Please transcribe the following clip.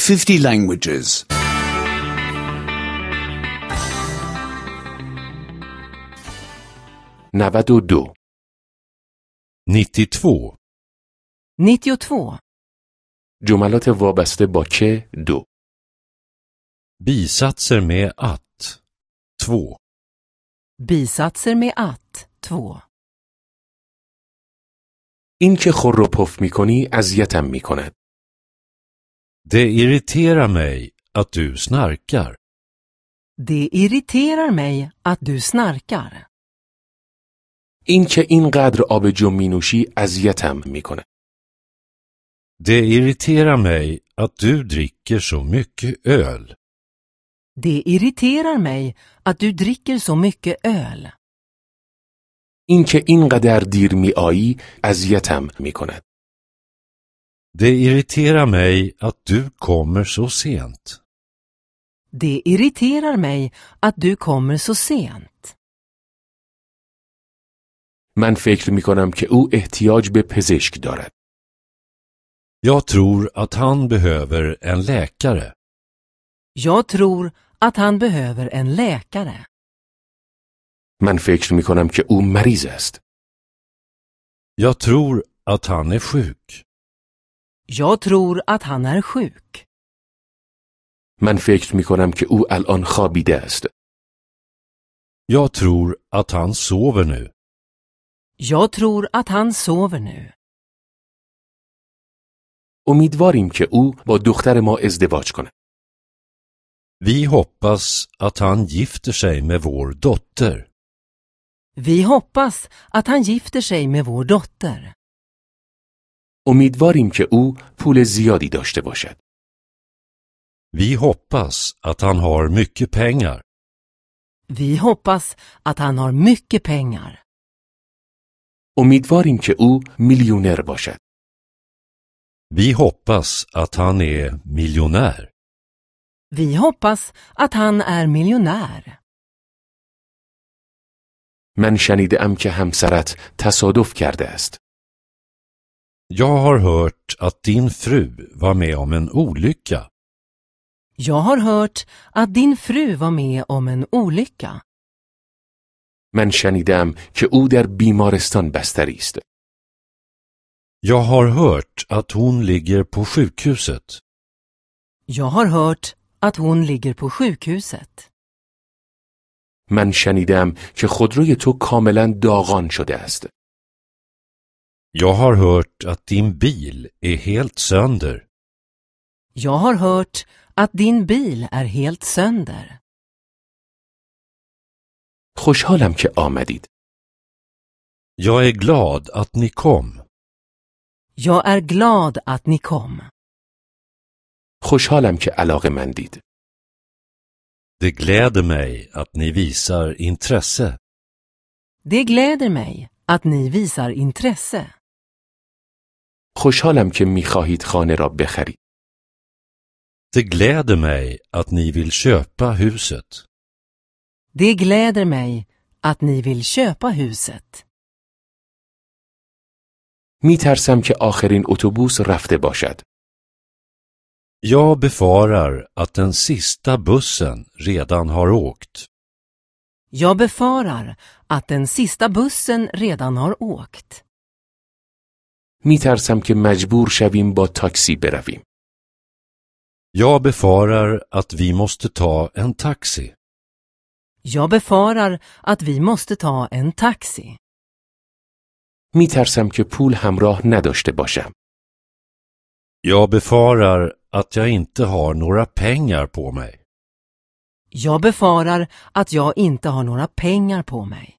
50 languages. 92 92. 92. جملات وابسته با که دو Bisatser med att. 2. Bisatser med att. 2. این که خور و پف میکنی اذیتم میکند. Det irriterar mig att du snarkar. Det irriterar mig att du snarkar. این که اینقدر آب جو مینوشی اذیتم میکند. Det irriterar mig att du dricker så mycket öl. Det irriterar mig att du dricker så mycket öl. این که اینقدر دیر میایی اذیتم میکند. Det irriterar mig att du kommer så sent. Det irriterar mig att du kommer så sent. من فکر میکنم که او احتیاج به پزشک دارد. Jag tror att han behöver en läkare. Jag tror att han behöver en läkare. من فکر میکنم که او مریض است. Jag tror att han är sjuk. Jag tror att han är sjuk. من فکر میکنم که او الان خوابیده است. Jag tror att han sover nu. Jag tror att han sover nu. امیدواریم که او با دختر ما ازدواج کند. Vi hoppas att han gifter sig med vår dotter. Vi hoppas att han gifter sig med vår dotter. امیدواریم که او پول زیادی داشته باشد. Vi hoppas att han har mycket pengar. Vi hoppas att han har mycket pengar. امیدواریم که او میلیونر باشد. Vi hoppas att han är miljonär. Vi hoppas att han är miljonär. من شنیدم که همسرت تصادف کرده است. Jag har hört att din fru var med om en olycka. Jag har hört att din fru var med om en olycka. من شنیدم که او در بیمارستان بستری است. Jag har hört att hon ligger på sjukhuset. Jag har hört att hon ligger på sjukhuset. من شنیدم که خودروی تو کاملا داغان شده است. Jag har hört att din bil är helt sönder. Jag har hört att din bil är helt sönder. خوشحالم که آمدید. Jag är glad att ni kom. Jag är glad att ni kom. خوشحالم که علاقه‌مندید. Det gläder mig att ni visar intresse. Det gläder mig att ni visar intresse. خوشحالم که می‌خواهید خانه را بخرید. Det gläder mig att ni vill köpa huset. Det gläder mig att ni vill köpa huset. می‌ترسم که آخرین اتوبوس رفته باشد. Jag befarar att den sista bussen redan har åkt. Jag befarar att den sista bussen redan har åkt. می‌ترسم که مجبور شویم با تاکسی برویم. Jag befarar att vi måste ta en taxi. Jag befarar att vi måste ta en taxi. می‌ترسم که پول همراه نداشته باشم. Jag befarar att jag inte har några pengar på mig. Jag befarar att jag inte har några pengar på mig.